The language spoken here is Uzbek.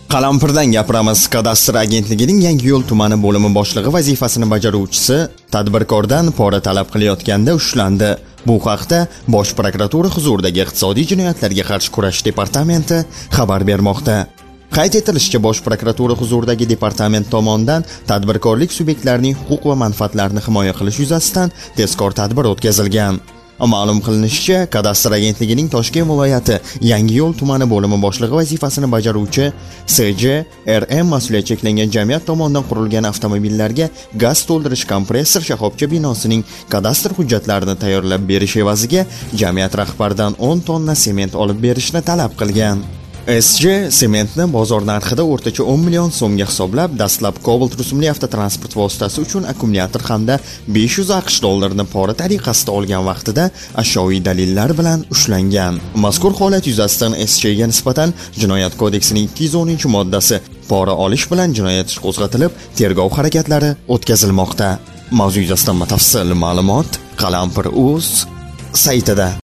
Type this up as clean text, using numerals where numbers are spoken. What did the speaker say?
Qalampirdan gapiramiz. Kadastr agentligining Yangiyo'l tumani bo'limi boshlig'i vazifasini bajaruvchisi tadbirkordan pora talab qilayotganda ushlandi. Bu haqda Bosh prokuratura huzuridagi iqtisodiy jinoyatlarga qarshi kurash departamenti xabar bermoqda. Qayd etilishicha, Bosh prokuratura huzuridagi departament tomonidan tadbirkorlik subyektlarining huquq va manfaatlarini himoya qilish yuzasidan tezkor tadbir o'tkazilgan. Ma'lum qilinishicha, Kadastr agentligining Toshkent viloyati Yangiyo'l tumani bo'limi boshlig'i vazifasini bajaruvchi SJ RM mas'uliyat cheklangan jamiyat tomonidan qurilgan avtomobillarga gaz to'ldirish kompressor shoxobcha binosining kadastr hujjatlarini tayyorlab berish evaziga jamiyat rahbaridan 10 tonna sement olib berishni talab qilgan. SJ sementni bozor narxida o'rtacha 10 million so'mga hisoblab, dastlab Cobalt rusumli avtotransport vositasi uchun akkumulyator hamda 500 AQSh dollarini pora tariqasida olgan vaqtida ashyoviy dalillar bilan ushlangan. Mazkur holat yuzasidan SJga nisbatan Jinoyat kodeksining 210-moddasi pora olish bilan jinoyat ishi qo'zg'atilib, tergov harakatlari o'tkazilmoqda. Mavzu yuzasidan batafsil ma'lumot Qalampir.uz saytida.